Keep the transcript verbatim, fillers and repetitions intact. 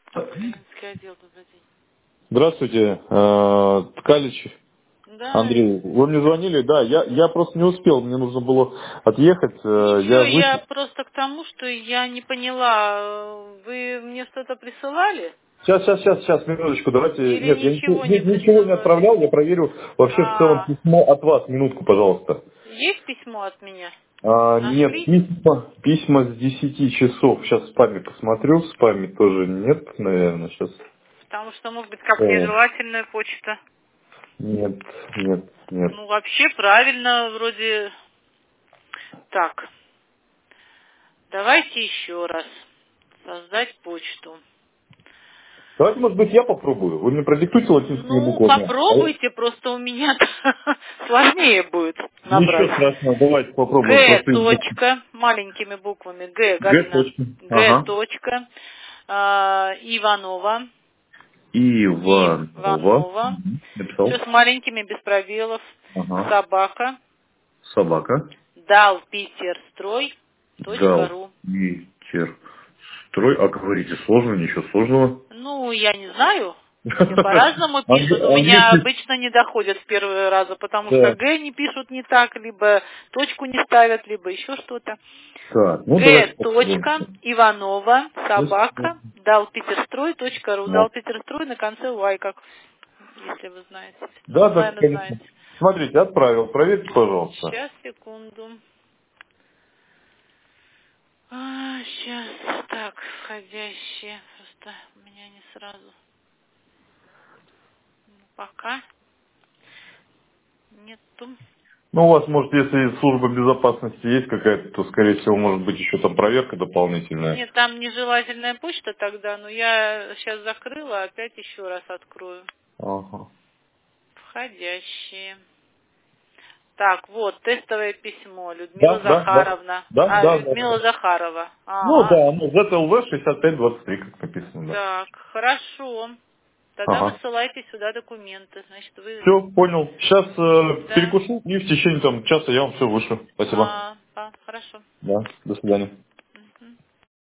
Клиентский отдел, добрый день. Здравствуйте, э, Ткалич Да, Андрей. Вы мне звонили? Да, я, я просто не успел, мне нужно было отъехать. э, ничего, Я я вышел. просто к тому, что я не поняла, э, вы мне что-то присылали Сейчас, сейчас, сейчас, сейчас, минуточку, давайте. или Нет, я ничего, ничего не ни- ничего не присылали? отправлял, я проверю вообще в целом А, письмо от вас. Минутку, пожалуйста. есть письмо от меня? А, нет, Нашли? письма, письма с десяти часов. Сейчас в спаме посмотрю, в спаме тоже нет, наверное, сейчас. Потому что, может быть, как нежелательная почта. Нет, нет, нет. Ну, вообще правильно, вроде так. Давайте еще раз создать почту. Давайте, может быть, я попробую. Вы мне продиктуйте латинскими Ну, буквами. А я- попробуйте, просто у меня сложнее будет Ничего набрать. страшного, давайте попробуем. Г. Просто Точка, маленькими буквами, Г, Г. Галина, Точка. Г. Ага. Точка, а, Иванова, Иванова. Иванова, Мгм. все Написал. с маленькими, без пробелов, Ага. собака, Собака. далпитерстрой точка Гал. ру. Питер. Строй. А говорите, сложно, ничего сложного. Ну, я не знаю. Все по-разному пишут. У Анг- меня Английский. обычно не доходят в первые разы, потому что Так. Г не пишут не так, либо точку не ставят, либо еще что-то. Так, ну Г. давайте попробуем. Точка, Иванова, Сейчас. собака, далпетерстрой точка ру. Да, Далпетерстрой на конце Y, как, если вы знаете. да, Ну, да, наверное, конечно. знаете. Смотрите, отправил. Проверьте, пожалуйста. Сейчас, секунду. А, сейчас, так, входящие. Просто у меня не сразу. Ну, пока нету. Ну, у вас, может, если служба безопасности есть какая-то, то, скорее всего, может быть, еще там проверка дополнительная. Нет, там нежелательная почта тогда, но я сейчас закрыла, опять еще раз открою. Ага. Входящие. Так, вот, тестовое письмо. Да, Людмила да, да. Захаровна. Да, А, да, да. да. Людмила Захарова. Ну Ага. да, ну зет эл ви шестьдесят пять двадцать три, как написано, да. Так, хорошо. Тогда Ага. высылайте сюда документы. Значит, вы... Все, понял. Сейчас э, Да. перекушу и в течение там часа я вам все вышлю. Спасибо. А, а, хорошо. Да, до свидания.